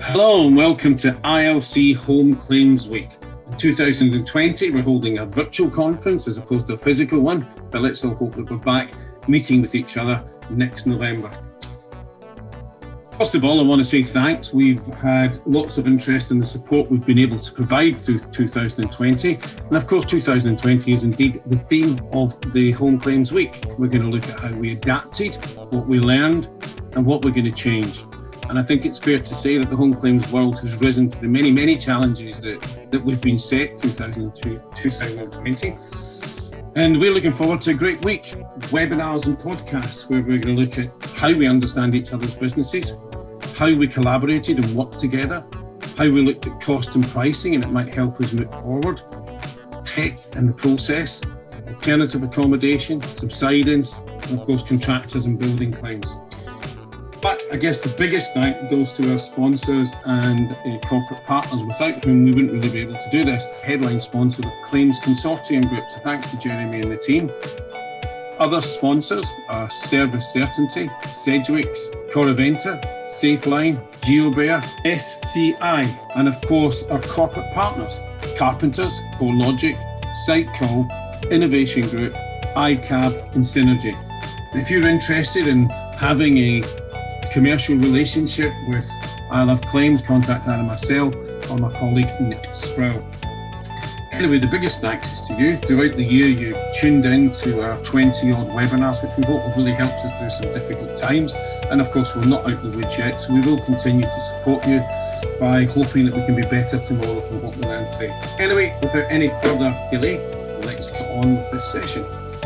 Hello and welcome to ILC Home Claims Week. In 2020, we're holding a virtual conference as opposed to a physical one, but let's all hope that we're back meeting with each other next November. First of all, I want to say thanks. We've had lots of interest in the support we've been able to provide through 2020. And of course, 2020 is indeed the theme of the Home Claims Week. We're going to look at how we adapted, what we learned, and what we're going to change. And I think it's fair to say that the home claims world has risen to the many, many challenges that we've been set through 2020. And we're looking forward to a great week. Webinars and podcasts where we're going to look at how we understand each other's businesses, how we collaborated and worked together, how we looked at cost and pricing and it might help us move forward, tech and the process, alternative accommodation, subsidence, and of course contractors and building claims. But I guess the biggest thank goes to our sponsors and corporate partners, without whom we wouldn't really be able to do this. Headline sponsor of Claims Consortium Group, so thanks to Jeremy and the team. Other sponsors are Service Certainty, Sedgwick's, Corriventa, Safeline, GeoBear, SCI, and of course our corporate partners, Carpenters, CoreLogic, Sitecall, Innovation Group, iCab and Synergy. And if you're interested in having a commercial relationship with I Love Claims, contact either myself or my colleague Nick Sproul. Anyway, the biggest thanks is to you. Throughout the year, you tuned in to our 20-odd webinars, which we hope have really helped us through some difficult times. And of course, we're not out the woods yet, so we will continue to support you by hoping that we can be better tomorrow from what we learned today. Anyway, without any further delay, let's get on with this session.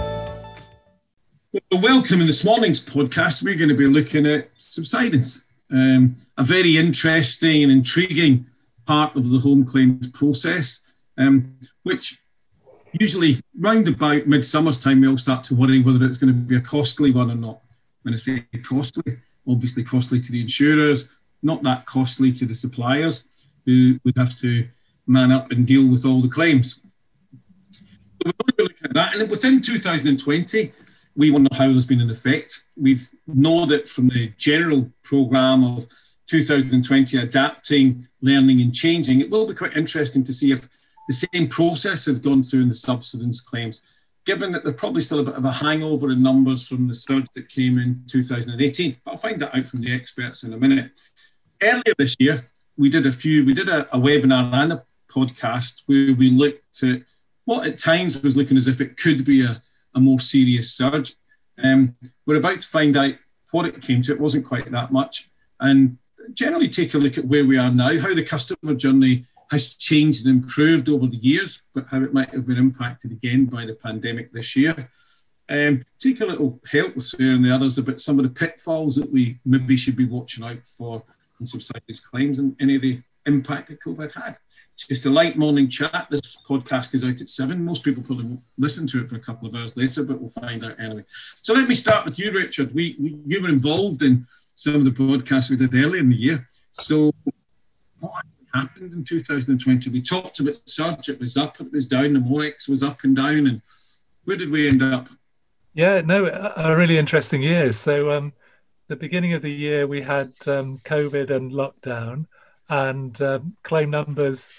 Well, welcome in this morning's podcast. We're going to be looking at subsidence, a very interesting and intriguing part of the home claims process, which usually round about midsummer's time, we all start to worry whether it's going to be a costly one or not. When I say costly, obviously costly to the insurers, not that costly to the suppliers who would have to man up and deal with all the claims. So we're going to be looking at that. And within 2020, we wonder how there's been an effect. We know that from the general programme of 2020, adapting, learning and changing, it will be quite interesting to see if the same process has gone through in the subsidence claims, given that there's probably still a bit of a hangover in numbers from the surge that came in 2018. But I'll find that out from the experts in a minute. Earlier this year, we did a webinar and a podcast where we looked at what at times was looking as if it could be a more serious surge. We're about to find out what it came to. It wasn't quite that much. And generally take a look at where we are now, how the customer journey has changed and improved over the years, but how it might have been impacted again by the pandemic this year. Take a little help with Sarah and the others about some of the pitfalls that we maybe should be watching out for in subsidence claims and any of the impact that COVID had. It's just a light morning chat. This podcast goes out at 7. Most people probably won't listen to it for a couple of hours later, but we'll find out anyway. So let me start with you, Richard. You were involved in some of the podcasts we did earlier in the year. So what happened in 2020? We talked about surge. It was up, it was down. The MOEX was up and down. And where did we end up? Yeah, no, a really interesting year. So the beginning of the year, we had COVID and lockdown, and claim numbers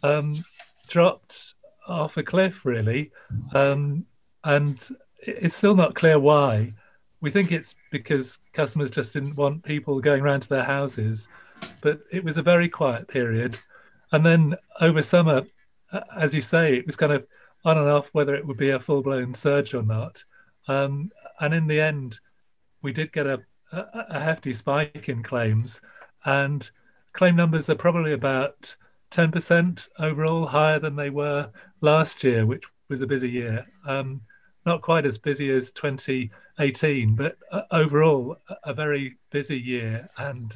dropped off a cliff, really. And it's still not clear why. We think it's because customers just didn't want people going around to their houses, but it was a very quiet period. And then over summer, as you say, it was kind of on and off whether it would be a full-blown surge or not. And in the end, we did get a hefty spike in claims, and claim numbers are probably about 10% overall higher than they were last year, which was a busy year. Not quite as busy as 2018, but overall a very busy year. And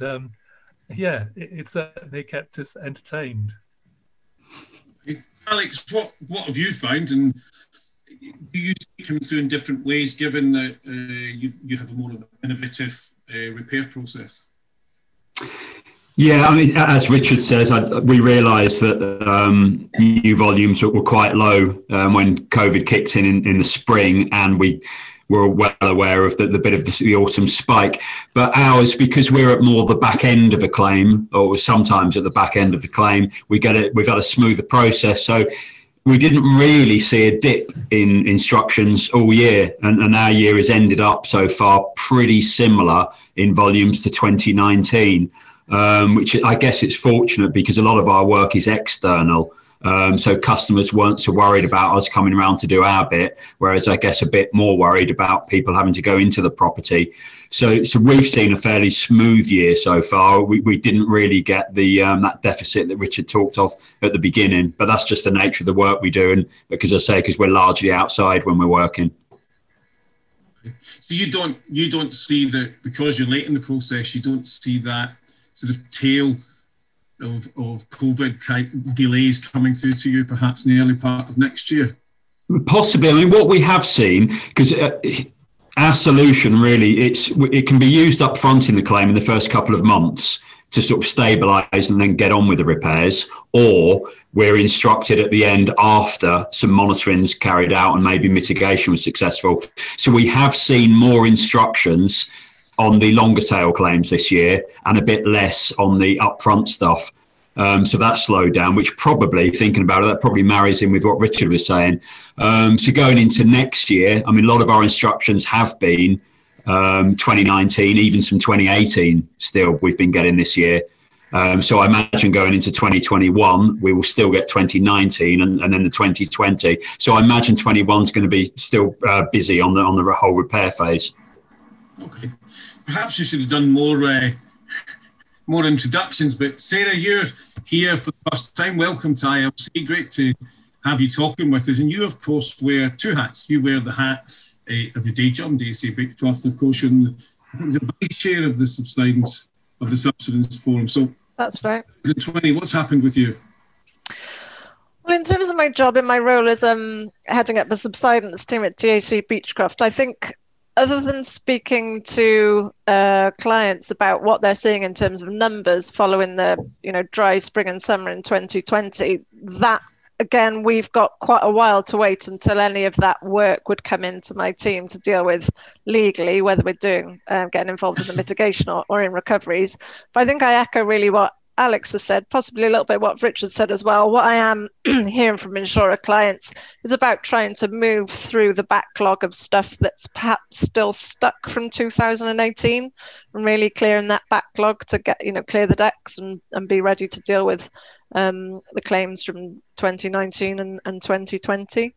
it certainly kept us entertained. Alex, what have you found? And do you see it coming through in different ways, given that you have a more innovative repair process? Yeah, I mean, as Richard says, we realised that new volumes were quite low when COVID kicked in the spring, and we we're well aware of the bit of the autumn spike. But ours, because we're at more the back end of a claim, or sometimes at the back end of the claim, we've got a smoother process. So we didn't really see a dip in instructions all year, and our year has ended up so far pretty similar in volumes to 2019, which I guess it's fortunate because a lot of our work is external. So customers weren't so worried about us coming around to do our bit, whereas I guess a bit more worried about people having to go into the property. So we've seen a fairly smooth year so far. We didn't really get the that deficit that Richard talked of at the beginning, but that's just the nature of the work we do, and because we're largely outside when we're working. So you don't see that, because you're late in the process, you don't see that sort of tail of COVID type delays coming through to you perhaps in the early part of next year? Possibly. I mean, what we have seen, because our solution really, it can be used up front in the claim in the first couple of months to sort of stabilise and then get on with the repairs, or we're instructed at the end after some monitoring's carried out and maybe mitigation was successful. So we have seen more instructions on the longer tail claims this year and a bit less on the upfront stuff. So that slowed down, which probably, thinking about it, that probably marries in with what Richard was saying. So going into next year, I mean, a lot of our instructions have been 2019, even some 2018 still we've been getting this year. So I imagine going into 2021, we will still get 2019 and then the 2020. So I imagine 21 is going to be still busy on the whole repair phase. Okay. Perhaps you should have done more introductions, but Sarah, you're here for the first time. Welcome to ILC. Great to have you talking with us. And you, of course, wear two hats. You wear the hat of your day job, DSA Beechcroft, and of course, you're the vice chair of the Subsidence Forum. So that's right. 20, what's happened with you? Well, in terms of my job, in my role as heading up the subsidence team at DAC Beechcroft, I think, other than speaking to clients about what they're seeing in terms of numbers following the dry spring and summer in 2020, that again, we've got quite a while to wait until any of that work would come into my team to deal with legally, whether we're doing getting involved in the mitigation or in recoveries. But I think I echo really what Alex has said, possibly a little bit what Richard said as well. What I am hearing from insurer clients is about trying to move through the backlog of stuff that's perhaps still stuck from 2018 and really clearing that backlog to get, clear the decks and be ready to deal with the claims from 2019 and 2020.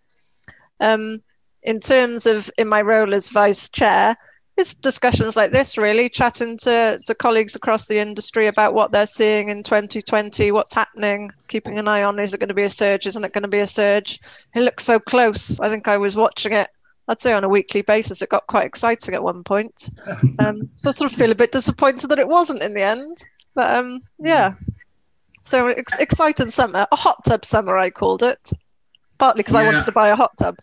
In terms of in my role as vice chair, it's discussions like this, really, chatting to colleagues across the industry about what they're seeing in 2020, what's happening, keeping an eye on, is it going to be a surge, isn't it going to be a surge? It looks so close. I think I was watching it, I'd say on a weekly basis. It got quite exciting at one point. So I sort of feel a bit disappointed that it wasn't in the end. But yeah, so exciting summer, a hot tub summer, I called it, partly because I wanted to buy a hot tub.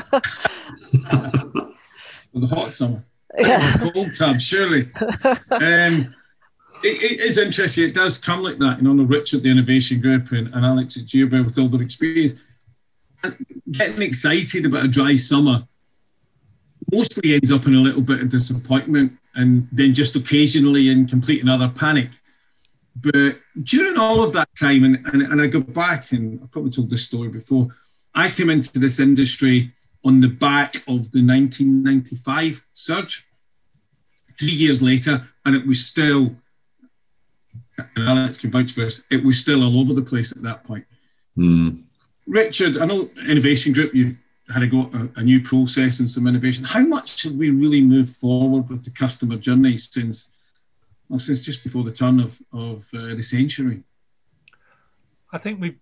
The hot summer. Yeah. Cold tub, surely. It is interesting. It does come like that. Richard, the Innovation Group, and Alex at Geobear with all their experience. And getting excited about a dry summer mostly ends up in a little bit of disappointment and then just occasionally in complete and utter panic. But during all of that time, and I go back, and I've probably told this story before, I came into this industry on the back of the 1995 surge. 3 years later, and it was still, and Alex can vouch for this, it was still all over the place at that point. Richard, I know Innovation Group, you've had to go a new process and some innovation. How much have we really moved forward with the customer journey since just before the turn of the century? I think we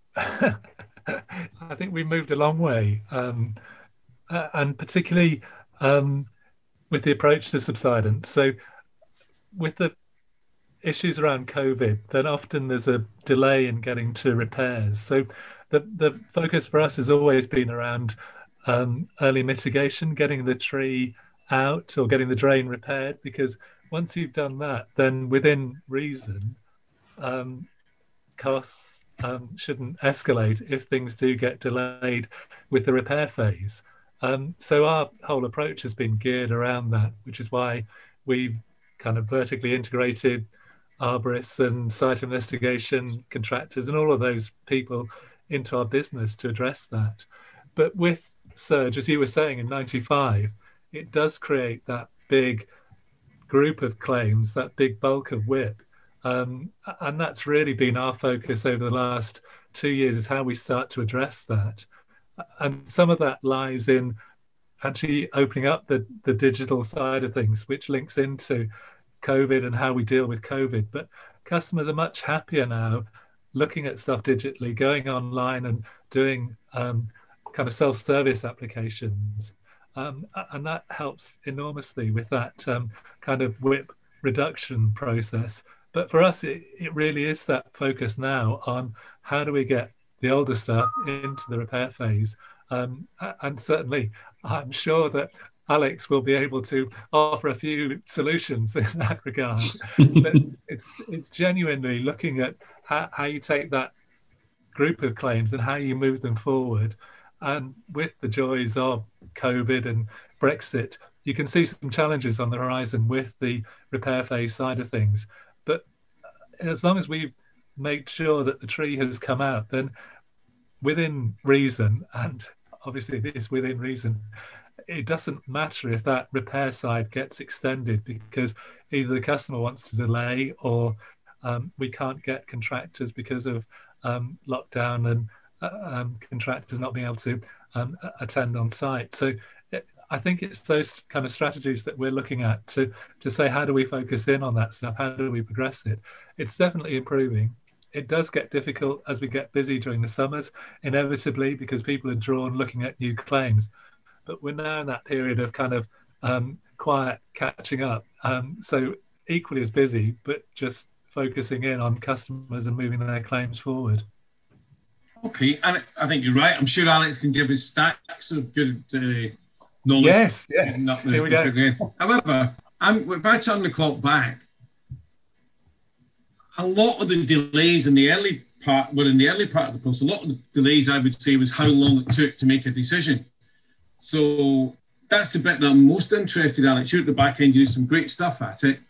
moved a long way. And particularly with the approach to subsidence. So with the issues around COVID, then often there's a delay in getting to repairs. So the focus for us has always been around early mitigation, getting the tree out or getting the drain repaired, because once you've done that, then within reason, costs shouldn't escalate if things do get delayed with the repair phase. So our whole approach has been geared around that, which is why we've kind of vertically integrated arborists and site investigation contractors and all of those people into our business to address that. But with Surge, as you were saying, in 95, it does create that big group of claims, that big bulk of WIP. And that's really been our focus over the last 2 years, is how we start to address that. And some of that lies in actually opening up the digital side of things, which links into COVID and how we deal with COVID. But customers are much happier now looking at stuff digitally, going online and doing kind of self-service applications. And that helps enormously with that kind of WIP reduction process. But for us, it really is that focus now on how do we get the older stuff into the repair phase. And certainly, I'm sure that Alex will be able to offer a few solutions in that regard. But it's genuinely looking at how you take that group of claims and how you move them forward. And with the joys of COVID and Brexit, you can see some challenges on the horizon with the repair phase side of things. But as long as we make sure that the tree has come out, then within reason, and obviously it is within reason, it doesn't matter if that repair side gets extended, because either the customer wants to delay or we can't get contractors because of lockdown and contractors not being able to attend on site. So I think it's those kind of strategies that we're looking at to say, how do we focus in on that stuff? How do we progress it? It's definitely improving. It does get difficult as we get busy during the summers, inevitably, because people are drawn looking at new claims. But we're now in that period of kind of quiet catching up. So equally as busy, but just focusing in on customers and moving their claims forward. Okay, and I think you're right. I'm sure Alex can give us stacks of good knowledge. Yes. Here we go. However, if I turn the clock back, a lot of the delays in the early part were in the early part of the process. A lot of the delays, I would say, was how long it took to make a decision. So that's the bit that I'm most interested in, Alex. You're at the back end, you do some great stuff at it.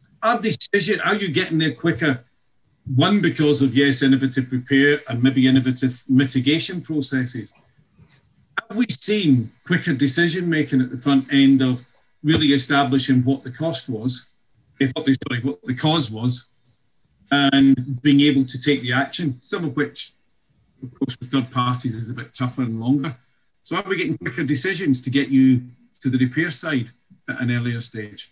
Are you getting there quicker? One, because of, yes, innovative repair and maybe innovative mitigation processes. Have we seen quicker decision making at the front end of really establishing what the cost was, what the cause was, and being able to take the action, some of which, of course, with third parties is a bit tougher and longer. So are we getting quicker decisions to get you to the repair side at an earlier stage?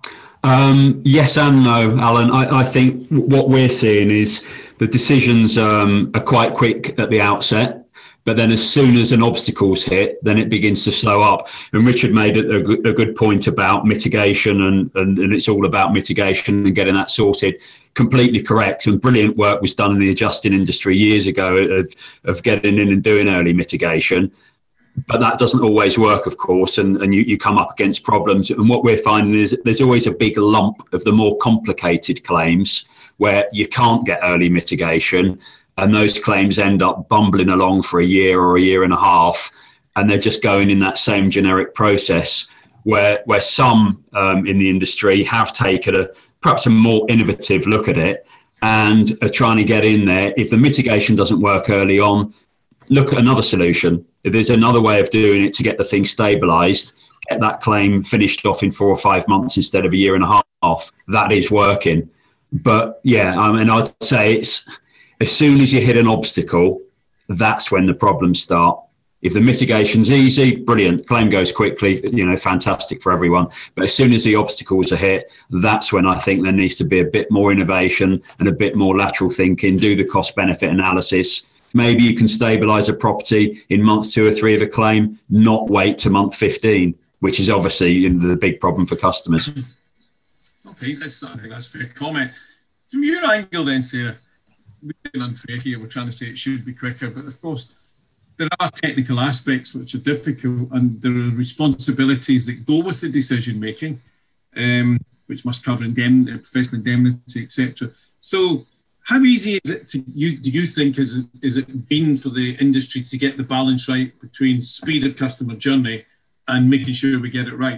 Yes and no, Alan. I think what we're seeing is the decisions are quite quick at the outset, but then as soon as an obstacle's hit, then it begins to slow up. And Richard made a good point about mitigation, and it's all about mitigation and getting that sorted. Completely correct, and brilliant work was done in the adjusting industry years ago of getting in and doing early mitigation. But that doesn't always work, of course, and you come up against problems. And what we're finding is there's always a big lump of the more complicated claims where you can't get early mitigation, and those claims end up bumbling along for a year or a year and a half, and they're just going in that same generic process where some in the industry have taken perhaps a more innovative look at it and are trying to get in there. If the mitigation doesn't work early on, look at another solution. If there's another way of doing it to get the thing stabilised, get that claim finished off in 4 or 5 months instead of a year and a half, that is working. But yeah, I mean, I'd say it's as soon as you hit an obstacle, that's when the problems start. If the mitigation's easy, brilliant, claim goes quickly, fantastic for everyone. But as soon as the obstacles are hit, that's when I think there needs to be a bit more innovation and a bit more lateral thinking, do the cost benefit analysis. Maybe you can stabilise a property in month 2 or 3 of a claim, not wait to month 15, which is obviously the big problem for customers. Okay, I think that's a fair comment. From your angle then, Sarah, we're being unfair here, we're trying to say it should be quicker, but of course, there are technical aspects which are difficult, and there are responsibilities that go with the decision making, which must cover indemnity, professional indemnity, etc. So, how easy is it do you think is it been for the industry to get the balance right between speed of customer journey and making sure we get it right?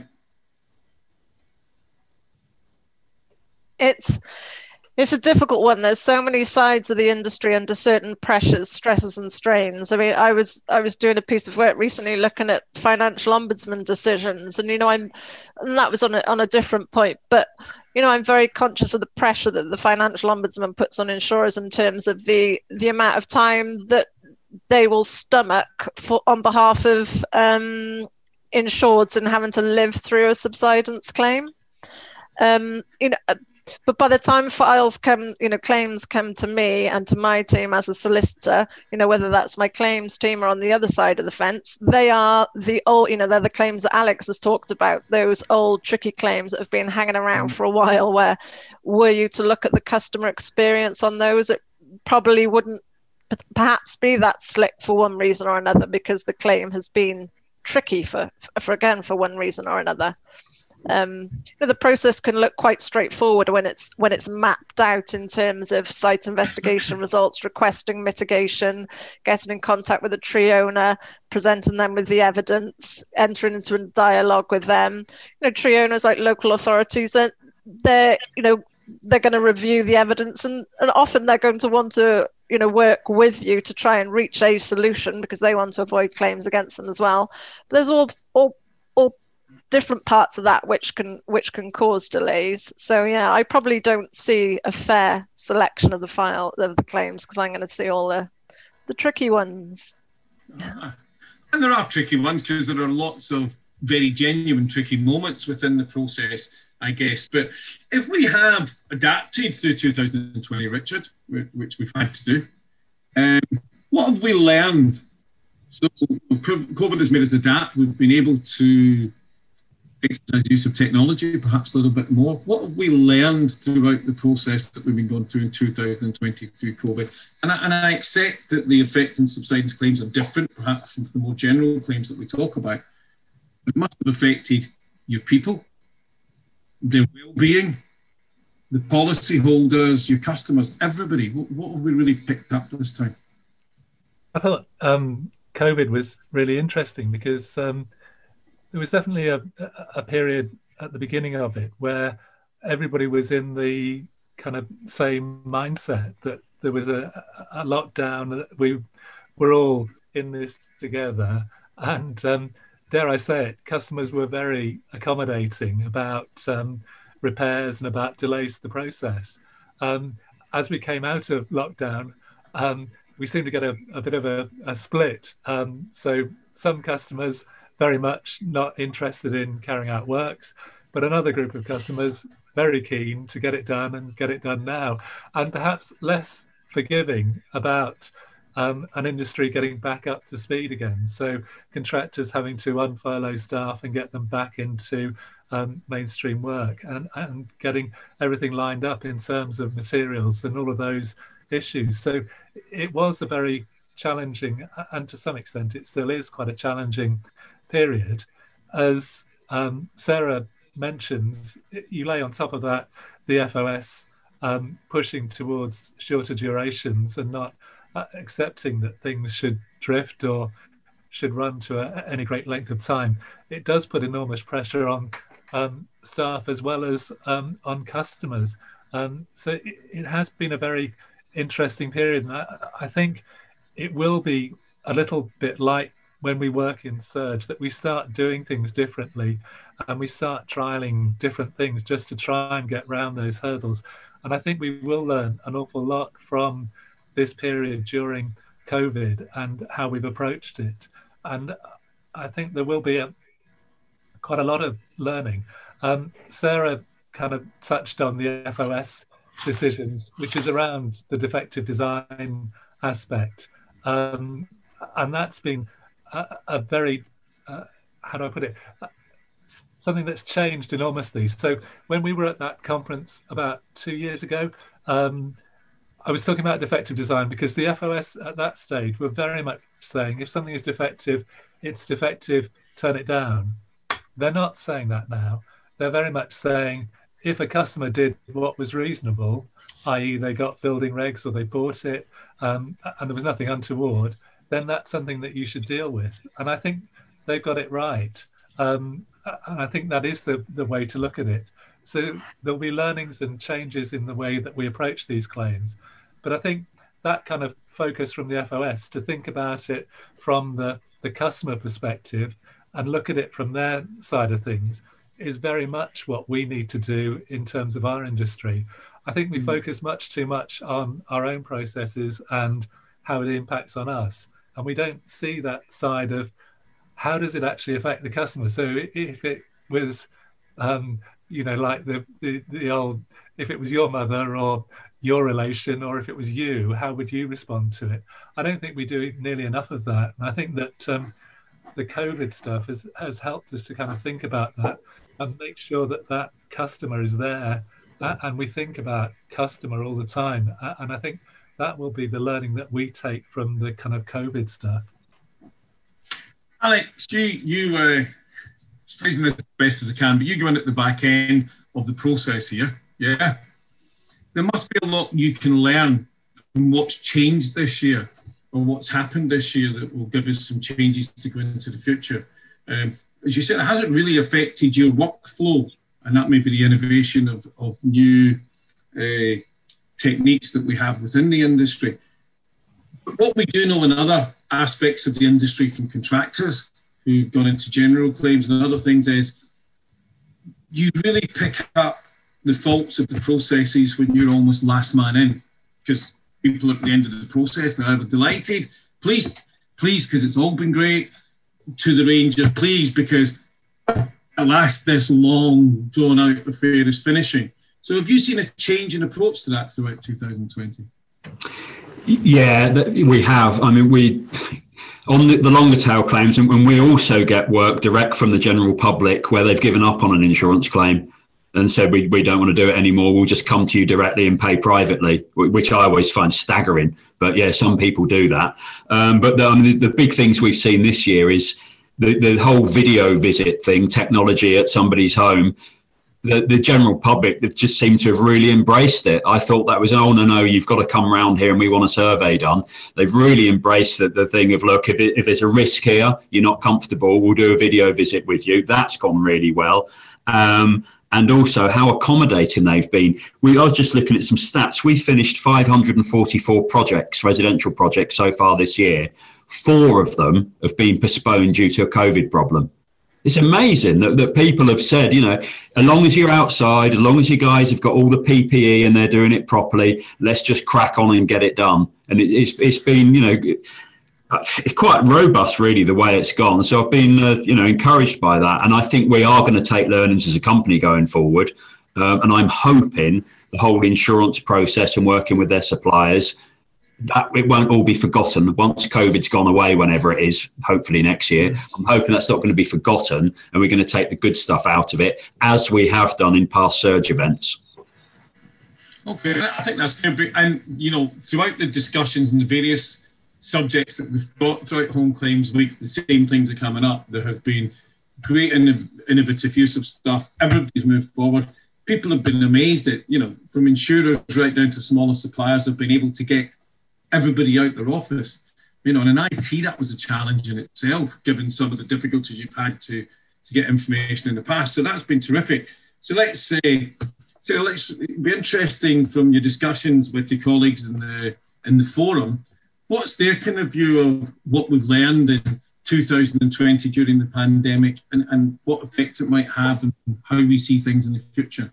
It's a difficult one. There's so many sides of the industry under certain pressures, stresses, and strains. I mean, I was doing a piece of work recently looking at financial ombudsman decisions, and and that was on a different point. But I'm very conscious of the pressure that the financial ombudsman puts on insurers in terms of the amount of time that they will stomach on behalf of insureds and having to live through a subsidence claim. But by the time claims come to me and to my team as a solicitor, whether that's my claims team or on the other side of the fence, they are they're the claims that Alex has talked about, those old tricky claims that have been hanging around for a while, where were you to look at the customer experience on those, it probably wouldn't perhaps be that slick for one reason or another, because the claim has been tricky for one reason or another. The process can look quite straightforward when it's mapped out in terms of site investigation results, requesting mitigation, getting in contact with the tree owner, presenting them with the evidence, entering into a dialogue with them. Tree owners, like local authorities, they're going to review the evidence, and often they're going to want to work with you to try and reach a solution, because they want to avoid claims against them as well. But there's all different parts of that which can cause delays. So yeah, I probably don't see a fair selection of the claims, because I'm going to see all the tricky ones. And there are tricky ones, because there are lots of very genuine tricky moments within the process, I guess. But if we have adapted through 2020, Richard, which we've had to do, what have we learned? So COVID has made us adapt. We've been able to exercise use of technology perhaps a little bit more. What have we learned throughout the process that we've been going through in 2020 through COVID? And I accept that the effect and subsidence claims are different perhaps from the more general claims that we talk about. It must have affected your people, their well-being, the policyholders, your customers, everybody. What have we really picked up this time? I thought COVID was really interesting, because there was definitely a period at the beginning of it where everybody was in the kind of same mindset that there was a lockdown, that we were all in this together. And dare I say it, customers were very accommodating about repairs and about delays to the process. As we came out of lockdown, we seemed to get a bit of a split. So some customers very much not interested in carrying out works, but another group of customers very keen to get it done and get it done now, and perhaps less forgiving about an industry getting back up to speed again. So contractors having to unfurlough staff and get them back into mainstream work, and getting everything lined up in terms of materials and all of those issues. So it was a very challenging, and to some extent it still is quite a challenging period. As Sarah mentions, you lay on top of that the FOS pushing towards shorter durations and not accepting that things should drift or should run to any great length of time. It does put enormous pressure on staff as well as on customers. So it has been a very interesting period, and I think it will be a little bit like when we work in Surge, that we start doing things differently and we start trialing different things just to try and get around those hurdles. And I think we will learn an awful lot from this period during COVID and how we've approached it. And I think there will be quite a lot of learning. Sarah kind of touched on the FOS decisions, which is around the defective design aspect. And that's been a very, how do I put it, something that's changed enormously. So when we were at that conference about 2 years ago, I was talking about defective design because the FOS at that stage were very much saying, if something is defective, it's defective, turn it down. They're not saying that now. They're very much saying, if a customer did what was reasonable, i.e. they got building regs or they bought it, and there was nothing untoward, then that's something that you should deal with. And I think they've got it right. And I think that is the way to look at it. So there'll be learnings and changes in the way that we approach these claims. But I think that kind of focus from the FOS to think about it from the customer perspective and look at it from their side of things is very much what we need to do in terms of our industry. I think we focus much too much on our own processes and how it impacts on us. And we don't see that side of how does it actually affect the customer. So if it was, like the old, if it was your mother or your relation, or if it was you, how would you respond to it? I don't think we do nearly enough of that. And I think that the COVID stuff has helped us to kind of think about that and make sure that that customer is there. And we think about customer all the time. And I think that will be the learning that we take from the kind of COVID stuff. Alex, you phrasing this as best as I can, but you go in at the back end of the process here. Yeah. There must be a lot you can learn from what's changed this year or what's happened this year that will give us some changes to go into the future. As you said, it hasn't really affected your workflow, and that may be the innovation of new techniques that we have within the industry. But what we do know in other aspects of the industry from contractors who've gone into general claims and other things is you really pick up the faults of the processes when you're almost last man in, because people at the end of the process now are delighted, please, because it's all been great, to the range of please, because at last this long drawn out affair is finishing. So have you seen a change in approach to that throughout 2020? Yeah, we have. I mean, on the longer tail claims, and we also get work direct from the general public where they've given up on an insurance claim and said, we don't want to do it anymore. We'll just come to you directly and pay privately, which I always find staggering. But yeah, some people do that. But the big things we've seen this year is the whole video visit thing, technology at somebody's home. The general public that just seemed to have really embraced it. I thought that was, oh, no, you've got to come round here and we want a survey done. They've really embraced the thing of, look, if there's a risk here, you're not comfortable, we'll do a video visit with you. That's gone really well. And also how accommodating they've been. I was just looking at some stats. We finished 544 projects, residential projects so far this year. 4 of them have been postponed due to a COVID problem. It's amazing that people have said, as long as you're outside, as long as you guys have got all the PPE and they're doing it properly, let's just crack on and get it done. And it's been, it's quite robust, really, the way it's gone. So I've been, encouraged by that. And I think we are going to take learnings as a company going forward. And I'm hoping the whole insurance process and working with their suppliers, that it won't all be forgotten once COVID's gone away, whenever it is, hopefully next year. I'm hoping that's not going to be forgotten and we're going to take the good stuff out of it, as we have done in past surge events. Okay, I think that's going to be, and throughout the discussions and the various subjects that we've got throughout Home Claims Week, the same things are coming up. There have been great innovative use of stuff. Everybody's moved forward. People have been amazed at, from insurers right down to smaller suppliers, have been able to get everybody out their office. And in IT, that was a challenge in itself, given some of the difficulties you've had to get information in the past. So that's been terrific. So let's be interesting from your discussions with your colleagues in the forum. What's their kind of view of what we've learned in 2020 during the pandemic and what effect it might have and how we see things in the future?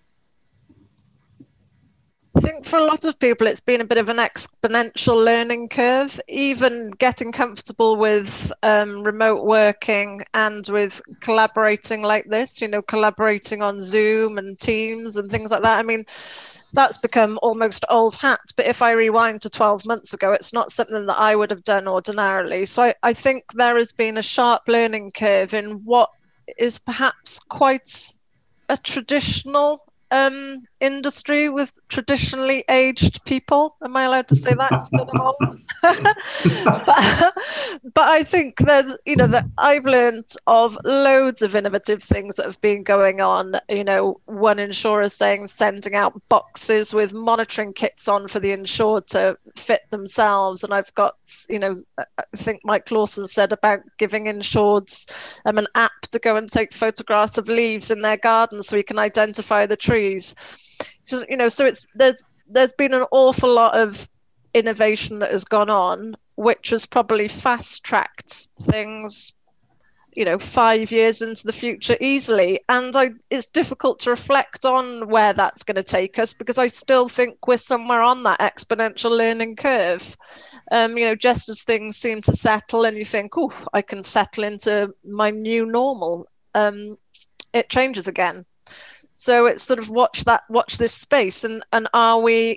I think for a lot of people, it's been a bit of an exponential learning curve, even getting comfortable with remote working and with collaborating like this, collaborating on Zoom and Teams and things like that. I mean, that's become almost old hat. But if I rewind to 12 months ago, it's not something that I would have done ordinarily. So I think there has been a sharp learning curve in what is perhaps quite a traditional industry with traditionally aged people. Am I allowed to say that? It's been But I think there's, that I've learned of loads of innovative things that have been going on. One insurer saying sending out boxes with monitoring kits on for the insured to fit themselves. And I've got, I think Mike Lawson said about giving insureds an app to go and take photographs of leaves in their garden so we can identify the trees. So there's been an awful lot of innovation that has gone on, which has probably fast-tracked things, 5 years into the future easily. And it's difficult to reflect on where that's going to take us, because I still think we're somewhere on that exponential learning curve. Just as things seem to settle and you think, oh, I can settle into my new normal, it changes again. So it's sort of watch this space, and are we,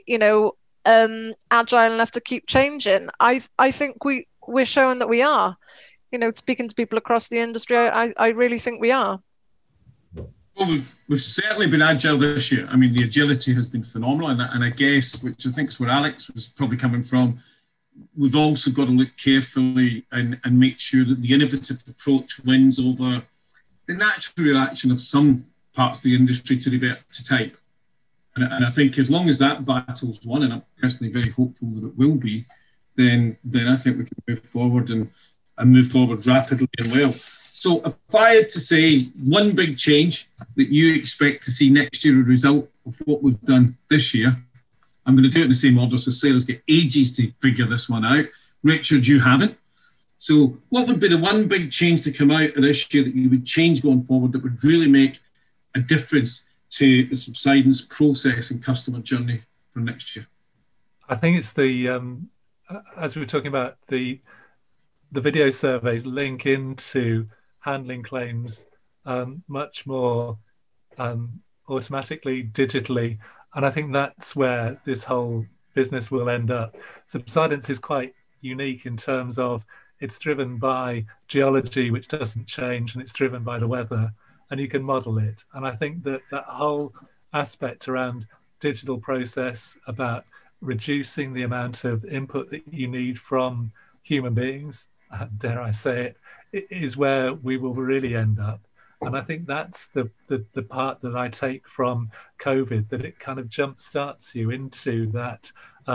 agile enough to keep changing? I think we're showing that we are. Speaking to people across the industry, I really think we are. Well, we've certainly been agile this year. I mean, the agility has been phenomenal, and I guess, which I think is where Alex was probably coming from, we've also got to look carefully and make sure that the innovative approach wins over the natural reaction of some parts of the industry to revert to type. And I think as long as that battle's won, and I'm personally very hopeful that it will be, then I think we can move forward and move forward rapidly and well. So if I had to say one big change that you expect to see next year, a result of what we've done this year, I'm going to do it in the same order, so Sarah's got ages to figure this one out. Richard, you haven't. So what would be the one big change to come out of this year that you would change going forward that would really make a difference to the subsidence process and customer journey for next year? I think it's as we were talking about, the video surveys link into handling claims much more automatically, digitally. And I think that's where this whole business will end up. Subsidence is quite unique in terms of it's driven by geology, which doesn't change, and it's driven by the weather, and you can model it. And I think that whole aspect around digital process, about reducing the amount of input that you need from human beings, dare I say it, is where we will really end up. And I think that's the part that I take from COVID, that it kind of jump starts you into that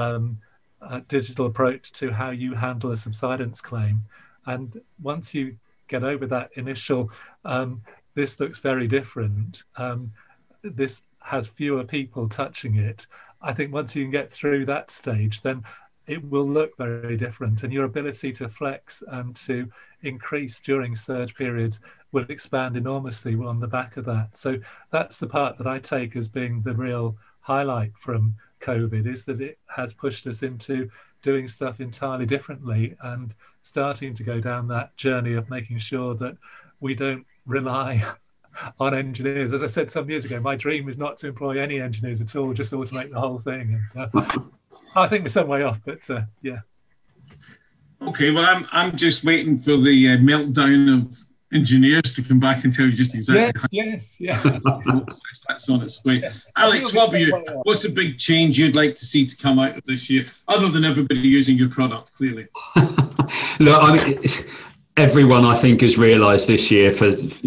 digital approach to how you handle a subsidence claim. And once you get over that initial, this looks very different, this has fewer people touching it, I think once you can get through that stage, then it will look very different, and your ability to flex and to increase during surge periods will expand enormously on the back of that. So that's the part that I take as being the real highlight from COVID, is that it has pushed us into doing stuff entirely differently and starting to go down that journey of making sure that we don't rely on engineers. As I said some years ago, my dream is not to employ any engineers at all, just automate the whole thing. And I think we're some way off, but yeah. Okay, well, I'm just waiting for the meltdown of engineers to come back and tell you just exactly. Yes. That's on its way. Alex, what about you? What's the big change you'd like to see to come out of this year, other than everybody using your product, clearly? Look, I mean, everyone, I think, has realised this year, for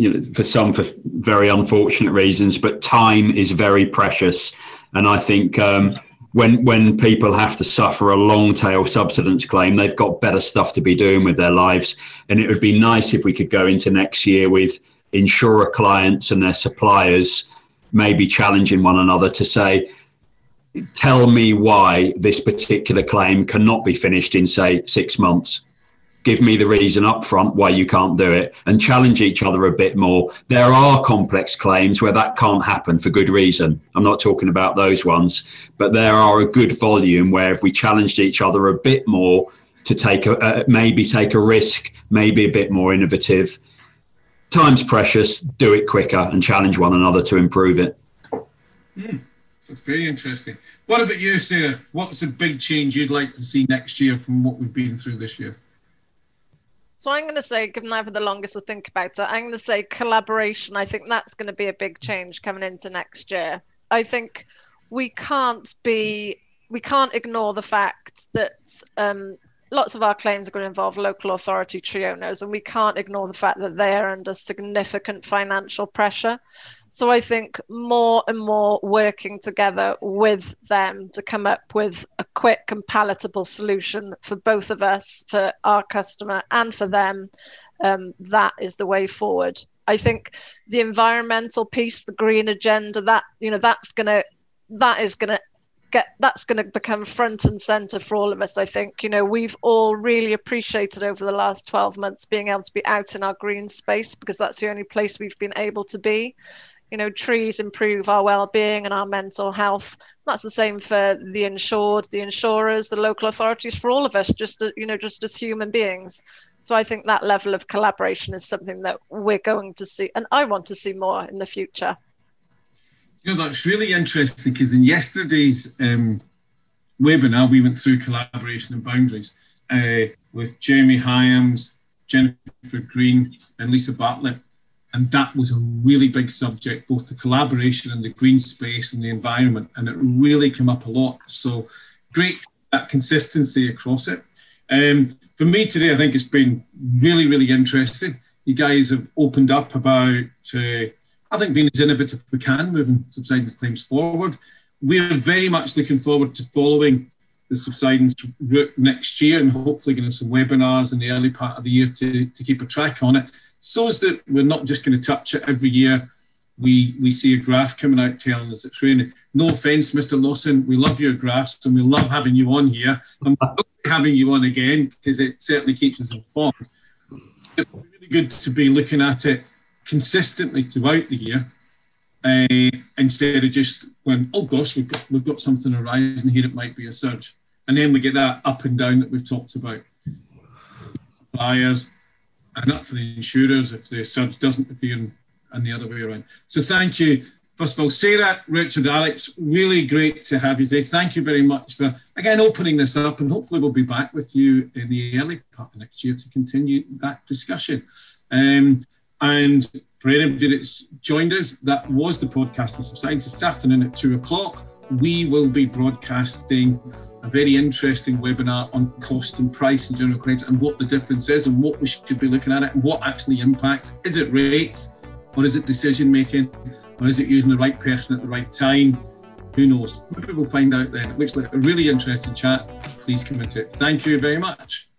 very unfortunate reasons, but time is very precious. And I think when people have to suffer a long tail subsidence claim, they've got better stuff to be doing with their lives. And it would be nice if we could go into next year with insurer clients and their suppliers maybe challenging one another to say, tell me why this particular claim cannot be finished in, say, 6 months. Give me the reason up front why you can't do it, and challenge each other a bit more. There are complex claims where that can't happen for good reason. I'm not talking about those ones, but there are a good volume where if we challenged each other a bit more to maybe take a risk, maybe a bit more innovative. Time's precious, do it quicker and challenge one another to improve it. That's very interesting. What about you, Sarah? What's the big change you'd like to see next year from what we've been through this year? So I'm going to say, given I've had the longest to think about it, I'm going to say collaboration. I think that's going to be a big change coming into next year. I think we can't ignore the fact that lots of our claims are going to involve local authority tree owners, and we can't ignore the fact that they are under significant financial pressure. So I think more and more working together with them to come up with a quick and palatable solution for both of us, for our customer and for them, that is the way forward. I think the environmental piece, the green agenda, that's going to become front and center for all of us. I think, we've all really appreciated over the last 12 months being able to be out in our green space, because that's the only place we've been able to be. Trees improve our well-being and our mental health. That's the same for the insured, the insurers, the local authorities, for all of us, just as human beings. So I think that level of collaboration is something that we're going to see, and I want to see more in the future. That's really interesting, because in yesterday's webinar, we went through collaboration and boundaries with Jeremy Hyams, Jennifer Green and Lisa Bartlett. And that was a really big subject, both the collaboration and the green space and the environment. And it really came up a lot. So great, that consistency across it. For me today, I think it's been really, really interesting. You guys have opened up about, I think, being as innovative as we can, moving subsidence claims forward. We're very much looking forward to following the subsidence route next year, and hopefully getting some webinars in the early part of the year to keep a track on it. So is that we're not just going to touch it every year. We see a graph coming out telling us it's raining. No offence, Mr. Lawson, we love your graphs and we love having you on here. And we'll be having you on again, because it certainly keeps us informed. It's really good to be looking at it consistently throughout the year, instead of just when, oh gosh, we've got something arising here, it might be a surge. And then we get that up and down that we've talked about. Suppliers, and up for the insurers if the surge doesn't appear, and the other way around. So thank you. First of all, Sarah, Richard, Alex, really great to have you today. Thank you very much for, again, opening this up, and hopefully we'll be back with you in the early part of next year to continue that discussion. And for anybody that's joined us, that was the podcast of Subsidence. This afternoon at 2:00, we will be broadcasting a very interesting webinar on cost and price and general claims, and what the difference is, and what we should be looking at it, and what actually impacts. Is it rate, or is it decision making, or is it using the right person at the right time? Who knows? Maybe we'll find out then. It looks like a really interesting chat. Please come into it. Thank you very much.